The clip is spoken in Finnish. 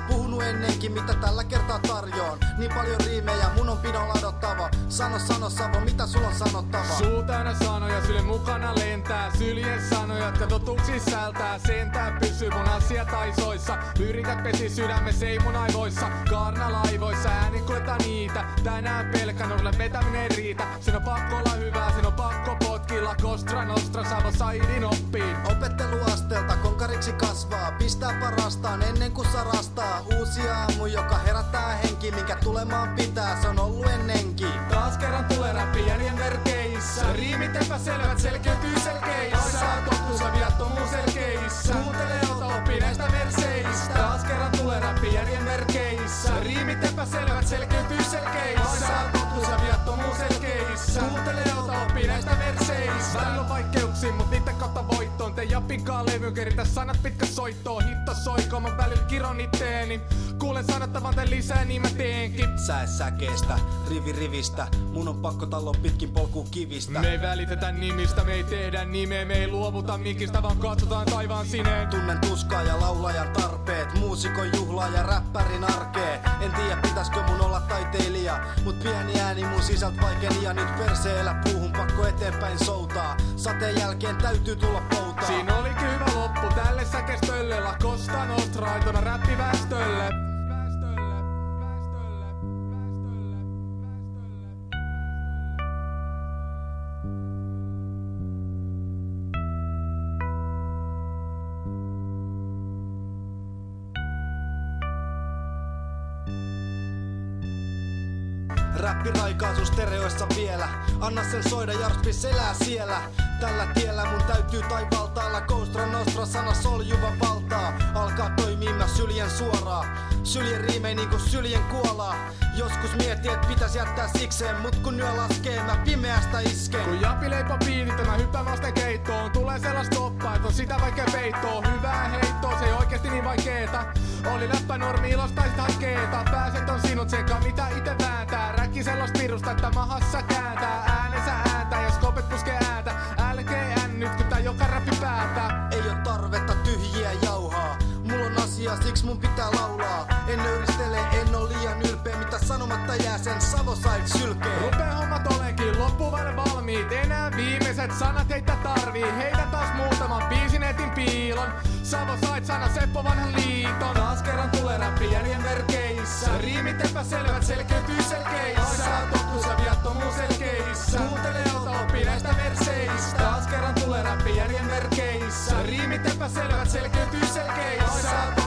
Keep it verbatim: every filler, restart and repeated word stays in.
puhunut ennenkin, mitä tällä kertaa tarjoon. Niin paljon riimejä, mun on pidon ladottava. Sano, sano, Savo, mitä sulla on sanottava? Suu täynnä sanoja, sylen mukana lentää. Syljen sanoja, jotka totuuksi sisältää. Sentään pysyy mun asia taisoissa. Yrität pesi sydämessä, ei mun aivoissa. Kaarna laivoissa, ääni kuljettaa niitä. Tänään pelkkä nuorille vetäminen riitä. Sen on pakko olla hyvää, sen on pakko potkilla. Kostra nostra, Savo saidin oppiin. Opetteluasteelta konkariksi kasvaa. Pistää parastaan ennen kuin sarastaa. Uusi aamu, joka herättää henki. Minkä tulemaan pitää, se on ollut ennenkin. Taas kerran tulee räppi järjen merkeissä. Riimit epäselvät selkeytyy selkeissä. Totuus ja viattomuus selkeissä. Kuuntele ota oppi näistä verseistä. Taas kerran tulee räppi järjen merkeissä. Riimit epäselvät selkeytyy selkeissä. Totuus ja viattomuus selkeissä. Kuuntele ota oppi näistä verseistä. Välillä on vaikeuksia, mut niitten kautta voittoon. Te japinkaan levy, keritä sanat pitkä soittoon. Hitto soikoon, mä välillä kiron itteeni. Kuulen sanottavan te lisää, niin mä teenkin. Sä et säkeestä, rivi rivistä. Mun on pakko talloa pitkin polkuu kivistä. Me ei välitetä nimistä, me ei tehdä nimeä. Me ei luovuta mikistä, vaan katsotaan taivaan sineen. Tunnen tuskaa ja laulajan tarpeet. Muusikon juhlaa ja räppärin arkee. En tiedä pitäiskö mun olla taiteilija. Mut pieni ääni mun sisältä vaikeni. Ja nyt perseellä puuhun pakko eteenpäin soutaa. Sateen jälkeen täytyy tulla poutaa. Siinä olikin hyvä loppu tälle säkestölle. Lakosta nostra aitona räppiväestölle. Räppi raikaasu stereoissa vielä. Anna sen soida, Jarspis elää siellä. Tällä tiellä mun täytyy taivaltaalla. Kostra nostra sana soljuva valtaa. Alkaa toimia mä syljen suoraan. Syljen riimei niinku syljen kuolaa. Joskus mietin et pitäis jättää sikseen. Mut kun yö laskee mä pimeästä isken. Kun Japi leipoo piinit mä hyppään vasten keittoon. Tulee sellaista toppaa et on sitä vaikea peittoa. Hyvää heittoa, se ei oikeesti niin vaikeeta. Oli läppä normi ilosta sit haikeeta. Pääset on sinut sekä mitä ite vääntää. Räkki sellaista virusta että mahassa kääntää. Äänensä ääntää jos kopet puskee ääntä. Älkee ännytkytä joka räppi päätä. Ei oo tarvetta tyhjiä jauhaa. Mulla on asia, siksi mun pitää laulaa. En nöyristele, en oo liian ylpeä. Mitä sanomatta jää sen Savo sait sylkee. Rupee hommat olenkin loppuvalle valmiit. Enää viimeiset sanat heitä tarvii. Heitä taas muutaman biisin etin piilon. Savo sait sana Seppo vanhan liiton. Taas kerran tulee räppi järjen merkeissä. Riimit epäselvät selkeytyy selkeissä. Totuus ja viattomuus selkeissä. Kuuntele ota oppi näistä verseistä. Taas kerran tulee räppi järjen merkeissä. Riimit epäselvät selkeytyy selkeissä.